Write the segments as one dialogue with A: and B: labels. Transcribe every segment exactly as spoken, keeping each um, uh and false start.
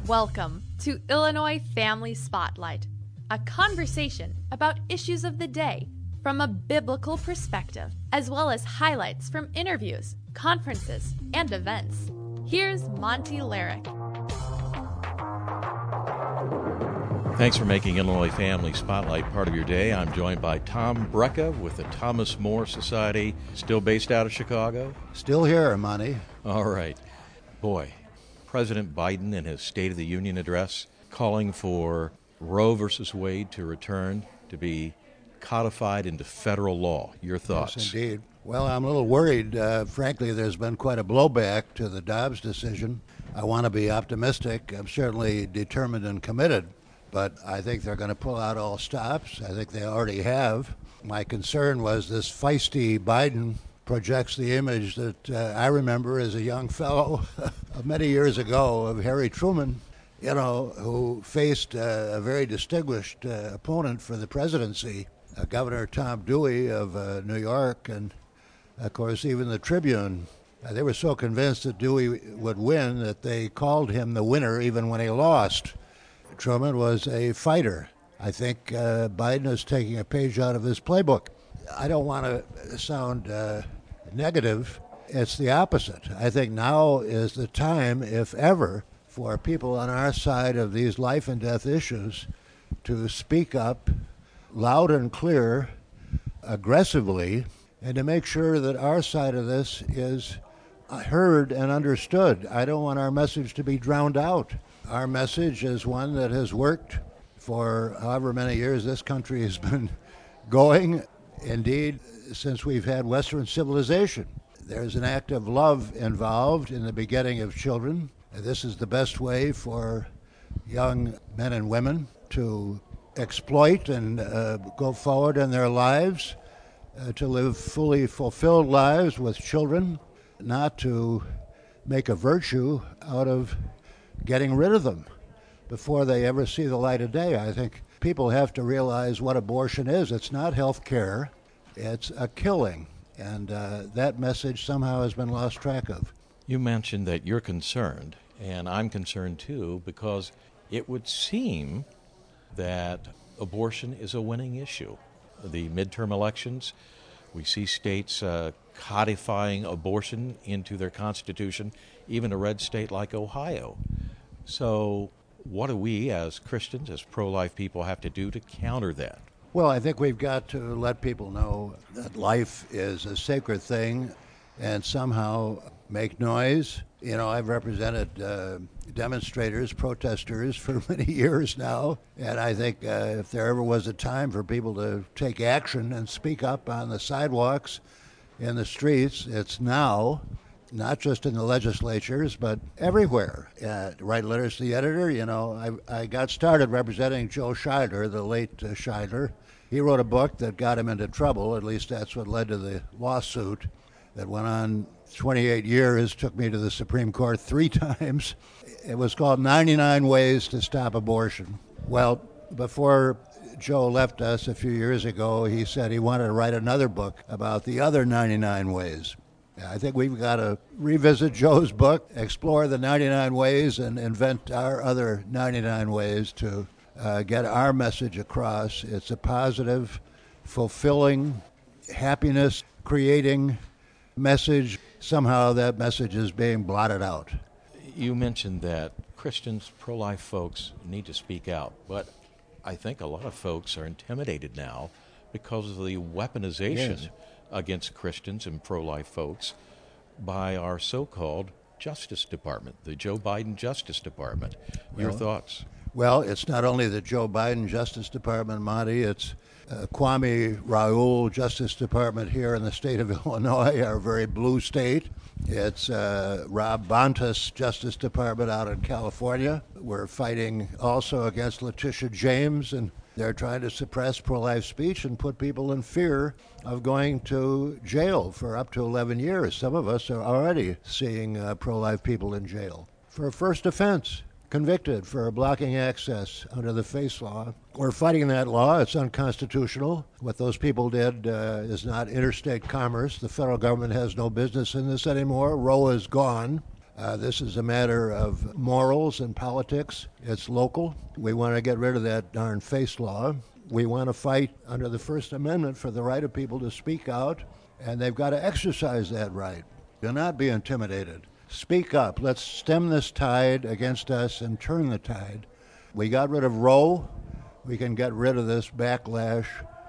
A: Welcome to Illinois Family Spotlight, a conversation about issues of the day from a biblical perspective, as well as highlights from interviews, conferences, and events. Here's Monty Larrick.
B: Thanks for making Illinois Family Spotlight part of your day. I'm joined by Tom Brecka with the Thomas More Society, still based out of Chicago?
C: Still here, Monty.
B: All right. Boy, President Biden in his State of the Union address calling for Roe versus Wade to return to be codified into federal law. Your thoughts?
C: Yes, indeed. Well, I'm a little worried. Uh, frankly, there's been quite a blowback to the Dobbs decision. I want to be optimistic. I'm certainly determined and committed, but I think they're going to pull out all stops. I think they already have. My concern was this feisty Biden projects the image that uh, I remember as a young fellow many years ago of Harry Truman, you know, who faced uh, a very distinguished uh, opponent for the presidency, uh, Governor Tom Dewey of uh, New York. And, of course, even the Tribune, uh, they were so convinced that Dewey would win that they called him the winner even when he lost. Truman was a fighter. I think uh, Biden is taking a page out of his playbook. I don't want to sound uh, negative. It's the opposite. I think now is the time, if ever, for people on our side of these life and death issues to speak up loud and clear, aggressively, and to make sure that our side of this is heard and understood. I don't want our message to be drowned out. Our message is one that has worked for however many years this country has been going. Indeed, since we've had Western civilization. There's an act of love involved in the begetting of children. This is the best way for young men and women to exploit and uh, go forward in their lives, uh, to live fully fulfilled lives with children, not to make a virtue out of getting rid of them before they ever see the light of day. I think people have to realize what abortion is. It's not health care. It's a killing. And uh, that message somehow has been lost track of.
B: You mentioned that you're concerned, and I'm concerned too, because it would seem that abortion is a winning issue. The midterm elections, we see states uh, codifying abortion into their constitution, even a red state like Ohio. So what do we as Christians, as pro-life people, have to do to counter that?
C: Well, I think we've got to let people know that life is a sacred thing and somehow make noise. You know, I've represented uh, demonstrators, protesters for many years now, and I think uh, if there ever was a time for people to take action and speak up on the sidewalks, in the streets, it's now. Not just in the legislatures, but everywhere. Uh, write letters to the editor. You know, I, I got started representing Joe Scheidler, the late uh, Scheidler. He wrote a book that got him into trouble. At least that's what led to the lawsuit that went on twenty-eight years, took me to the Supreme Court three times. It was called ninety-nine Ways to Stop Abortion. Well, before Joe left us a few years ago, he said he wanted to write another book about the other ninety-nine ways. I think we've got to revisit Joe's book, explore the ninety-nine ways, and invent our other ninety-nine ways to uh, get our message across. It's a positive, fulfilling, happiness-creating message. Somehow that message is being blotted out.
B: You mentioned that Christians, pro-life folks, need to speak out, but I think a lot of folks are intimidated now because of the weaponization yes. against Christians and pro-life folks by our so-called Justice Department, the Joe Biden Justice Department. Your
C: well,
B: thoughts?
C: Well, it's not only the Joe Biden Justice Department, Monty, it's uh, Kwame Raoul Justice Department here in the state of Illinois, our very blue state. It's uh, Rob Bontas Justice Department out in California. We're fighting also against Letitia James, and they're trying to suppress pro-life speech and put people in fear of going to jail for up to eleven years. Some of us are already seeing uh, pro-life people in jail for a first offense, convicted for blocking access under the FACE law. We're fighting that law. It's unconstitutional. What those people did uh, is not interstate commerce. The federal government has no business in this anymore. Roe is gone. Uh, this is a matter of morals and politics. It's local. We want to get rid of that darn face law. We want to fight under the First Amendment for the right of people to speak out, and they've got to exercise that right. Do not be intimidated. Speak up. Let's stem this tide against us and turn the tide. We got rid of Roe. We can get rid of this backlash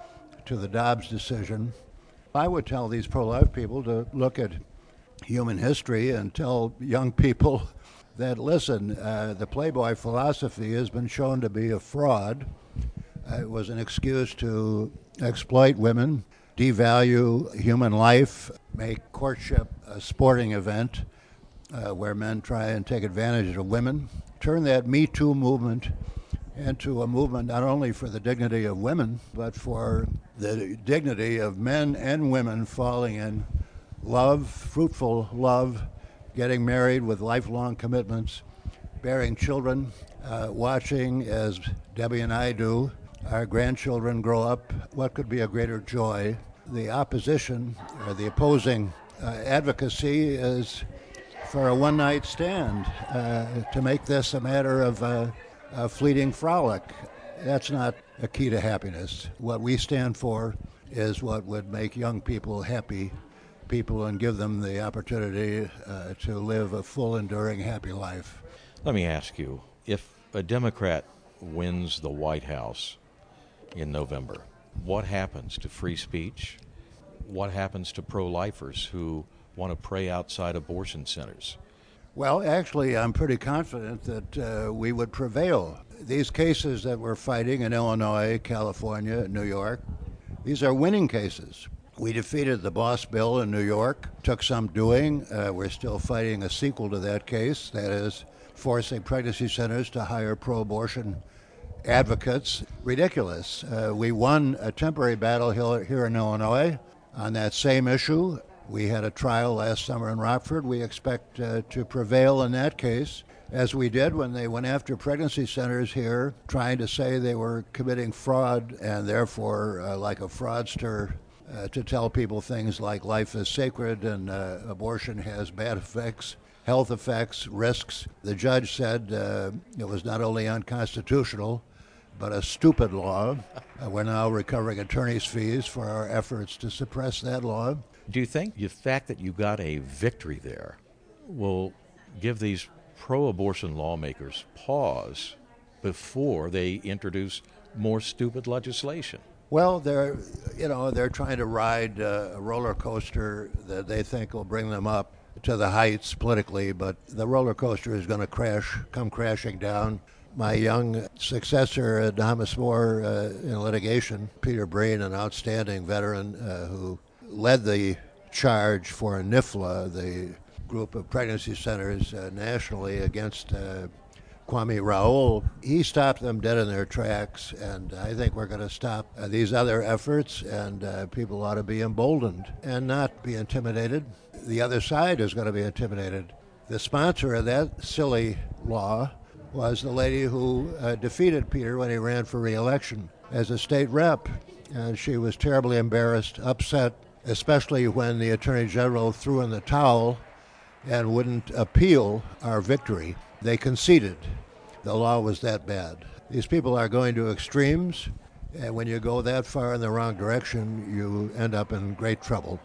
C: to the Dobbs decision. I would tell these pro-life people to look at human history and tell young people that, listen, uh, the Playboy philosophy has been shown to be a fraud. Uh, it was an excuse to exploit women, devalue human life, make courtship a sporting event uh, where men try and take advantage of women. Turn that Me Too movement into a movement not only for the dignity of women, but for the dignity of men and women falling in love, fruitful love, getting married with lifelong commitments, bearing children, uh, watching, as Debbie and I do, our grandchildren grow up. What could be a greater joy? The opposition, or the opposing uh, advocacy is for a one-night stand, uh, to make this a matter of uh, a fleeting frolic. That's not a key to happiness. What we stand for is what would make young people happy people and give them the opportunity uh, to live a full, enduring, happy life.
B: Let me ask you, if a Democrat wins the White House in November, what happens to free speech? What happens to pro-lifers who want to pray outside abortion centers?
C: Well, actually, I'm pretty confident that uh, we would prevail. These cases that we're fighting in Illinois, California, New York, these are winning cases. We defeated the Boss Bill in New York. Took some doing. Uh, we're still fighting a sequel to that case, that is, forcing pregnancy centers to hire pro-abortion advocates. Ridiculous. Uh, we won a temporary battle here in Illinois on that same issue. We had a trial last summer in Rockford. We expect uh, to prevail in that case, as we did when they went after pregnancy centers here, trying to say they were committing fraud and therefore, uh, like a fraudster, uh, to tell people things like life is sacred and uh, abortion has bad effects, health effects, risks. The judge said uh, it was not only unconstitutional, but a stupid law. Uh, we're now recovering attorney's fees for our efforts to suppress that law.
B: Do you think the fact that you got a victory there will give these pro-abortion lawmakers pause before they introduce more stupid legislation?
C: Well, they're, you know, they're trying to ride uh, a roller coaster that they think will bring them up to the heights politically, but the roller coaster is going to crash, come crashing down. My young successor at Thomas More uh, in litigation, Peter Breen, an outstanding veteran uh, who led the charge for NIFLA, the group of pregnancy centers uh, nationally against uh, Kwame Raoul. He stopped them dead in their tracks, and I think we're going to stop uh, these other efforts, and uh, people ought to be emboldened and not be intimidated. The other side is going to be intimidated. The sponsor of that silly law was the lady who uh, defeated Peter when he ran for re-election as a state rep, and she was terribly embarrassed, upset, especially when the Attorney General threw in the towel and wouldn't appeal our victory. They conceded. The law was that bad. These people are going to extremes, and when you go that far in the wrong direction, you end up in great trouble.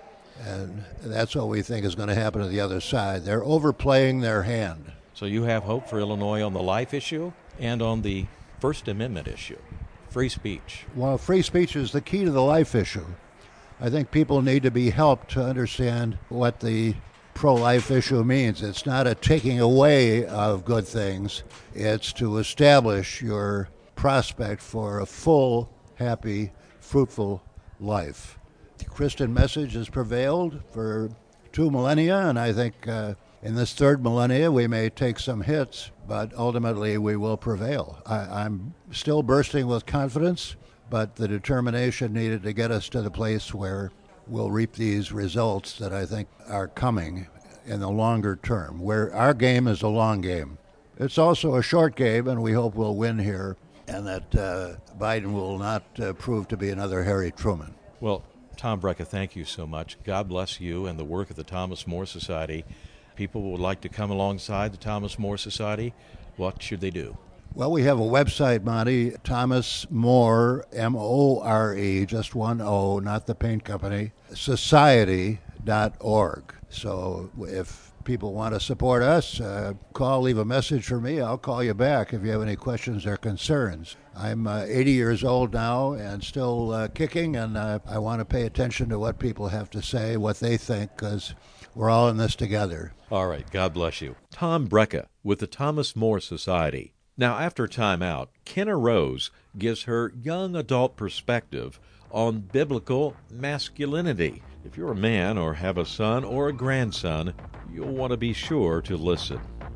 C: And that's what we think is going to happen to the other side. They're overplaying their hand.
B: So you have hope for Illinois on the life issue and on the First Amendment issue, free speech.
C: Well, free speech is the key to the life issue. I think people need to be helped to understand what the pro-life issue means. It's not a taking away of good things. It's to establish your prospect for a full, happy, fruitful life. The Christian message has prevailed for two millennia, and I think uh, in this third millennia we may take some hits, but ultimately we will prevail. I, I'm still bursting with confidence, but the determination needed to get us to the place where we'll reap these results that I think are coming in the longer term, where our game is a long game. It's also a short game, and we hope we'll win here, and that uh, Biden will not uh, prove to be another Harry Truman.
B: Well, Tom Brecka, thank you so much. God bless you and the work of the Thomas More Society. people would like to come alongside the Thomas More Society, what should they do?
C: Well, we have a website, Monty, Thomas More, M O R E, just one O, not the paint company, society dot org. So if people want to support us, uh, call, leave a message for me. I'll call you back if you have any questions or concerns. I'm uh, eighty years old now and still uh, kicking, and uh, I want to pay attention to what people have to say, what they think, because we're all in this together.
B: All right, God bless you. Tom Brecka with the Thomas More Society. Now, after time out, Kenna Rose gives her young adult perspective on biblical masculinity. If you're a man or have a son or a grandson, you'll want to be sure to listen.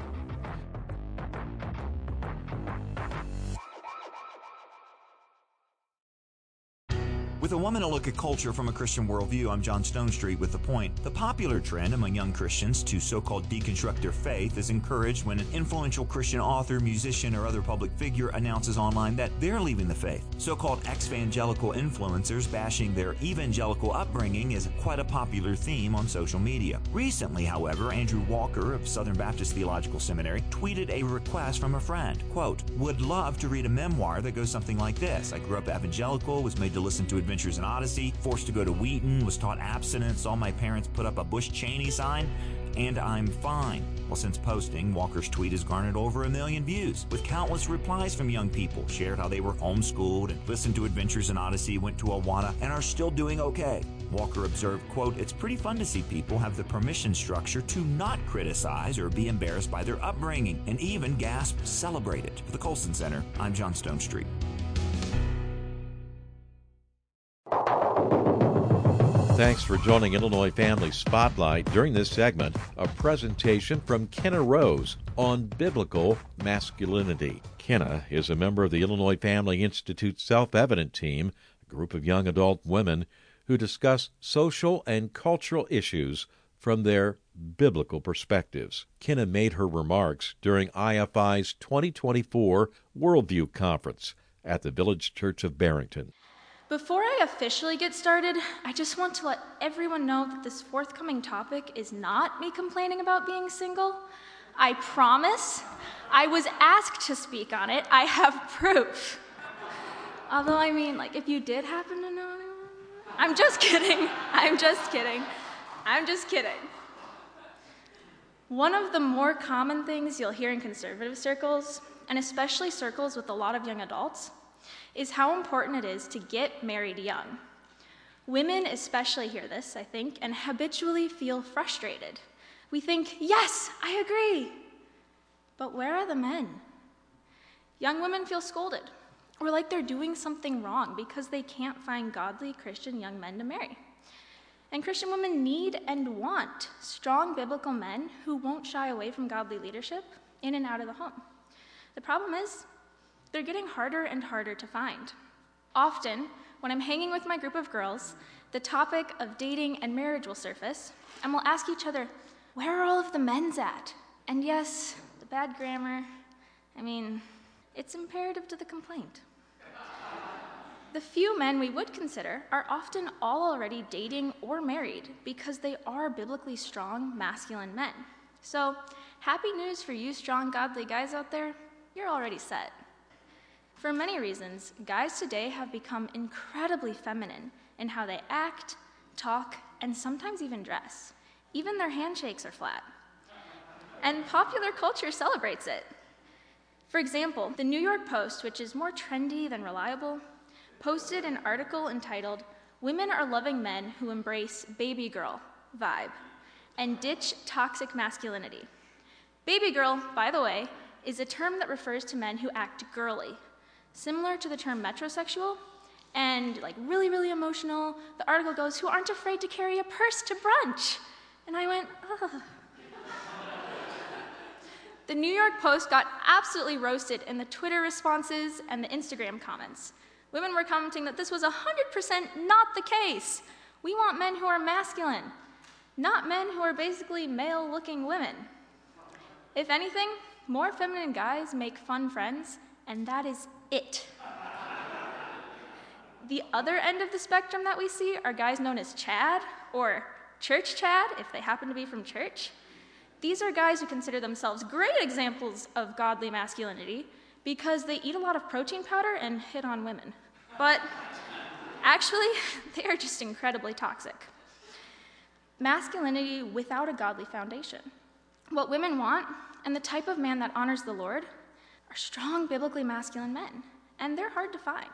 D: With a woman, a look at culture from a Christian worldview, I'm John Stonestreet with The Point. The popular trend among young Christians to so-called deconstruct their faith is encouraged when an influential Christian author, musician, or other public figure announces online that they're leaving the faith. So-called ex-evangelical influencers bashing their evangelical upbringing is quite a popular theme on social media. Recently, however, Andrew Walker of Southern Baptist Theological Seminary tweeted a request from a friend, quote, "Would love to read a memoir that goes something like this. I grew up evangelical, was made to listen to Adventures in Odyssey, forced to go to Wheaton, was taught abstinence, saw my parents put up a Bush Cheney sign, and I'm fine." Well, since posting, Walker's tweet has garnered over a million views, with countless replies from young people, shared how they were homeschooled and listened to Adventures in Odyssey, went to Awana, and are still doing okay. Walker observed, quote, "It's pretty fun to see people have the permission structure to not criticize or be embarrassed by their upbringing, and even, gasp, celebrate it." For the Colson Center, I'm John Stonestreet.
B: Thanks for joining Illinois Family Spotlight. During this segment, a presentation from Kenna Rose on biblical masculinity. Kenna is a member of the Illinois Family Institute Self-Evident Team, a group of young adult women who discuss social and cultural issues from their biblical perspectives. Kenna made her remarks during I F I's twenty twenty-four Worldview Conference at the Village Church of Barrington.
E: Before I officially get started, I just want to let everyone know that this forthcoming topic is not me complaining about being single. I promise. I was asked to speak on it. I have proof. Although, I mean, like, if you did happen to know anyone, I'm just kidding. I'm just kidding. I'm just kidding. One of the more common things you'll hear in conservative circles, and especially circles with a lot of young adults, is how important it is to get married young. Women especially hear this, I think, and habitually feel frustrated. We think, yes, I agree. But where are the men? Young women feel scolded, or like they're doing something wrong because they can't find godly Christian young men to marry. And Christian women need and want strong biblical men who won't shy away from godly leadership in and out of the home. The problem is, they're getting harder and harder to find. Often, when I'm hanging with my group of girls, the topic of dating and marriage will surface, and we'll ask each other, where are all of the men's at? And yes, the bad grammar, I mean, it's imperative to the complaint. The few men we would consider are often all already dating or married because they are biblically strong, masculine men. So, happy news for you strong, godly guys out there, you're already set. For many reasons, guys today have become incredibly feminine in how they act, talk, and sometimes even dress. Even their handshakes are flat. And popular culture celebrates it. For example, the New York Post, which is more trendy than reliable, posted an article entitled, "Women are loving men who embrace baby girl vibe and ditch toxic masculinity." Baby girl, by the way, is a term that refers to men who act girly, similar to the term metrosexual, and like really, really emotional. The article goes, who aren't afraid to carry a purse to brunch. And I went, ugh. The New York Post got absolutely roasted in the Twitter responses and the Instagram comments. Women were commenting that this was one hundred percent not the case. We want men who are masculine, not men who are basically male-looking women. If anything, more feminine guys make fun friends, and that is it. The other end of the spectrum that we see are guys known as Chad, or Church Chad, if they happen to be from church. These are guys who consider themselves great examples of godly masculinity because they eat a lot of protein powder and hit on women. But actually, they are just incredibly toxic. Masculinity without a godly foundation. What women want, and the type of man that honors the Lord, are strong, biblically masculine men, and they're hard to find.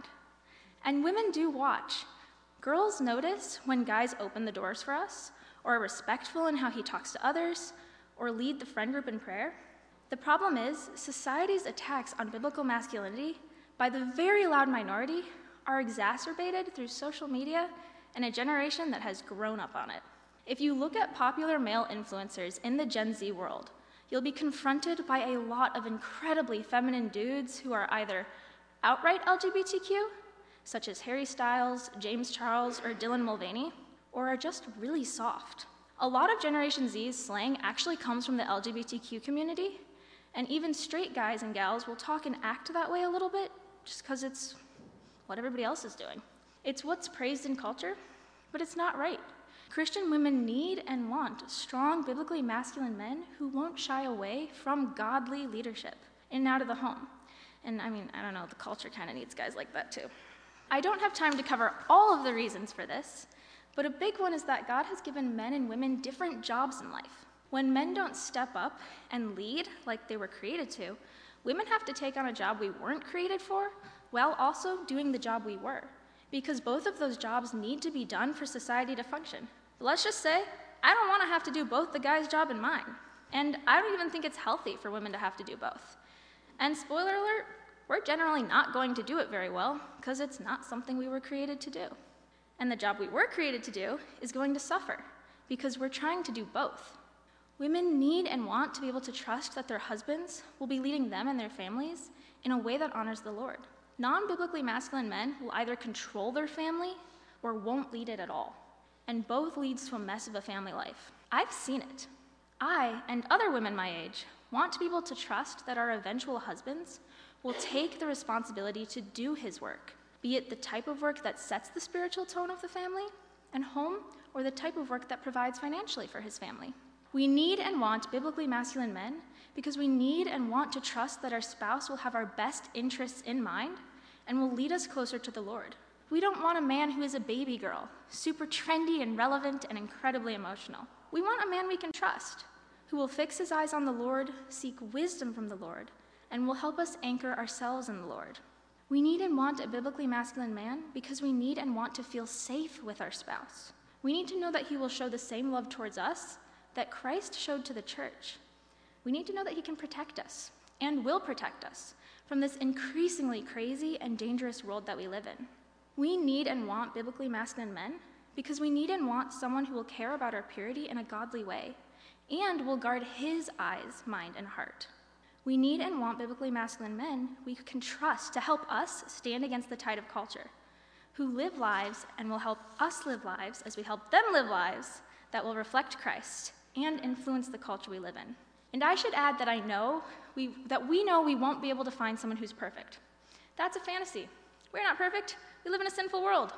E: And women do watch. Girls notice when guys open the doors for us, or are respectful in how he talks to others, or lead the friend group in prayer. The problem is, society's attacks on biblical masculinity by the very loud minority are exacerbated through social media and a generation that has grown up on it. If you look at popular male influencers in the Gen Z world, you'll be confronted by a lot of incredibly feminine dudes who are either outright L G B T Q, such as Harry Styles, James Charles, or Dylan Mulvaney, or are just really soft. A lot of Generation Z's slang actually comes from the L G B T Q community, and even straight guys and gals will talk and act that way a little bit just because it's what everybody else is doing. It's what's praised in culture, but it's not right. Christian women need and want strong, biblically masculine men who won't shy away from godly leadership in and out of the home. And I mean, I don't know, the culture kind of needs guys like that too. I don't have time to cover all of the reasons for this, but a big one is that God has given men and women different jobs in life. When men don't step up and lead like they were created to, women have to take on a job we weren't created for, while also doing the job we were, because both of those jobs need to be done for society to function. But let's just say, I don't want to have to do both the guy's job and mine, and I don't even think it's healthy for women to have to do both. And spoiler alert, we're generally not going to do it very well, because it's not something we were created to do. And the job we were created to do is going to suffer, because we're trying to do both. Women need and want to be able to trust that their husbands will be leading them and their families in a way that honors the Lord. Non-biblically masculine men will either control their family or won't lead it at all, and both leads to a mess of a family life. I've seen it. I, and other women my age, want to be able to trust that our eventual husbands will take the responsibility to do his work, be it the type of work that sets the spiritual tone of the family and home, or the type of work that provides financially for his family. We need and want biblically masculine men because we need and want to trust that our spouse will have our best interests in mind and will lead us closer to the Lord. We don't want a man who is a baby girl, super trendy and relevant and incredibly emotional. We want a man we can trust, who will fix his eyes on the Lord, seek wisdom from the Lord, and will help us anchor ourselves in the Lord. We need and want a biblically masculine man because we need and want to feel safe with our spouse. We need to know that he will show the same love towards us that Christ showed to the church. We need to know that he can protect us and will protect us from this increasingly crazy and dangerous world that we live in. We need and want biblically masculine men because we need and want someone who will care about our purity in a godly way and will guard his eyes, mind, and heart. We need and want biblically masculine men we can trust to help us stand against the tide of culture, who live lives and will help us live lives as we help them live lives that will reflect Christ and influence the culture we live in. And I should add that I know we, that we know we won't be able to find someone who's perfect. That's a fantasy. We're not perfect. We live in a sinful world.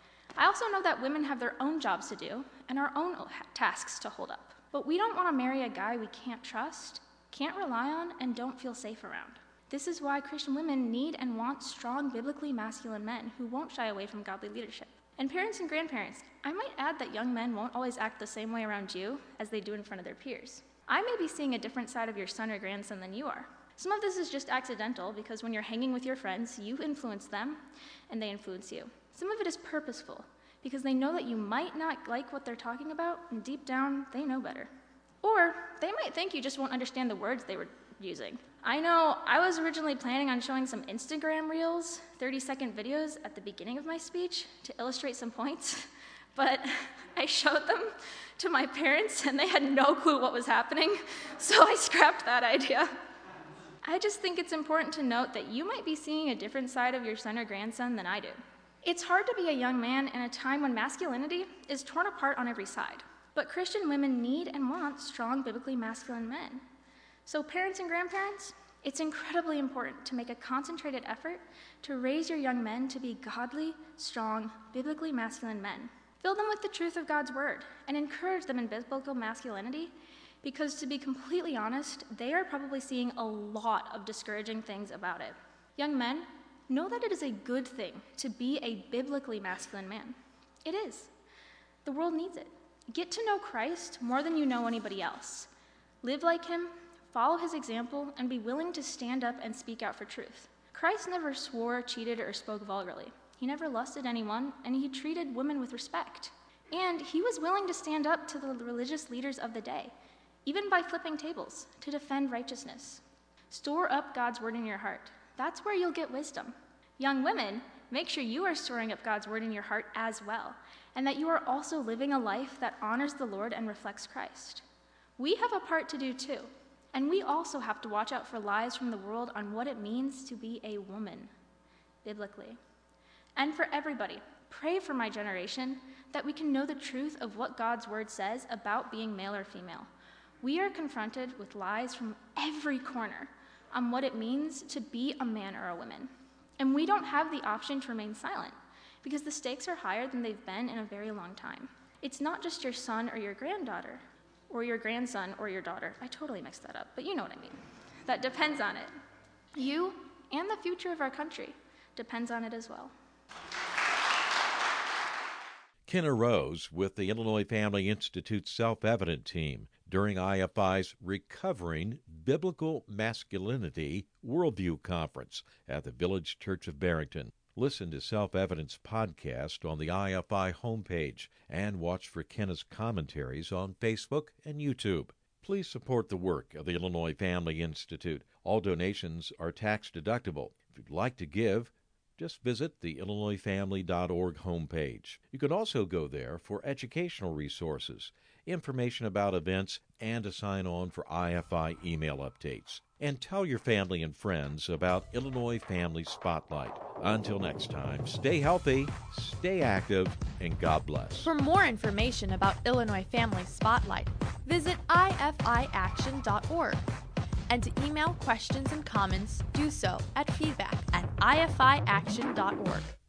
E: I also know that women have their own jobs to do and our own tasks to hold up. But we don't want to marry a guy we can't trust, can't rely on, and don't feel safe around. This is why Christian women need and want strong, biblically masculine men who won't shy away from godly leadership. And parents and grandparents, I might add that young men won't always act the same way around you as they do in front of their peers. I may be seeing a different side of your son or grandson than you are. Some of this is just accidental because when you're hanging with your friends, you influence them and they influence you. Some of it is purposeful because they know that you might not like what they're talking about, and deep down, they know better. Or they might think you just won't understand the words they were using. I know I was originally planning on showing some Instagram reels, thirty-second videos at the beginning of my speech to illustrate some points, but I showed them to my parents and they had no clue what was happening, so I scrapped that idea. I just think it's important to note that you might be seeing a different side of your son or grandson than I do. It's hard to be a young man in a time when masculinity is torn apart on every side. But Christian women need and want strong, biblically masculine men. So parents and grandparents, it's incredibly important to make a concentrated effort to raise your young men to be godly, strong, biblically masculine men. Fill them with the truth of God's word and encourage them in biblical masculinity Because to be completely honest, they are probably seeing a lot of discouraging things about it. Young men, know that it is a good thing to be a biblically masculine man. It is. The world needs it. Get to know Christ more than you know anybody else. Live like him, follow his example, and be willing to stand up and speak out for truth. Christ never swore, cheated, or spoke vulgarly. He never lusted anyone, and he treated women with respect. And he was willing to stand up to the religious leaders of the day, even by flipping tables, to defend righteousness. Store up God's word in your heart. That's where you'll get wisdom. Young women, make sure you are storing up God's word in your heart as well, and that you are also living a life that honors the Lord and reflects Christ. We have a part to do too, and we also have to watch out for lies from the world on what it means to be a woman, biblically. And for everybody, pray for my generation that we can know the truth of what God's word says about being male or female. We are confronted with lies from every corner on what it means to be a man or a woman. And we don't have the option to remain silent because the stakes are higher than they've been in a very long time. It's not just your son or your granddaughter, or your grandson or your daughter. I totally mixed that up, but you know what I mean. That depends on it. You and the future of our country depends on it as well.
B: Kenna Rose with the Illinois Family Institute's Self-Evident team during I F I's Recovering Biblical Masculinity Worldview Conference at the Village Church of Barrington. Listen to Self-Evident's podcast on the I F I homepage and watch for Kenna's commentaries on Facebook and YouTube. Please support the work of the Illinois Family Institute. All donations are tax-deductible. If you'd like to give, just visit the illinois family dot org homepage. You can also go there for educational resources, information about events, and to sign on for I F I email updates. And tell your family and friends about Illinois Family Spotlight. Until next time, stay healthy, stay active, and God bless.
A: For more information about Illinois Family Spotlight, visit I F I action dot org. And to email questions and comments, do so at feedback at I F I action dot org.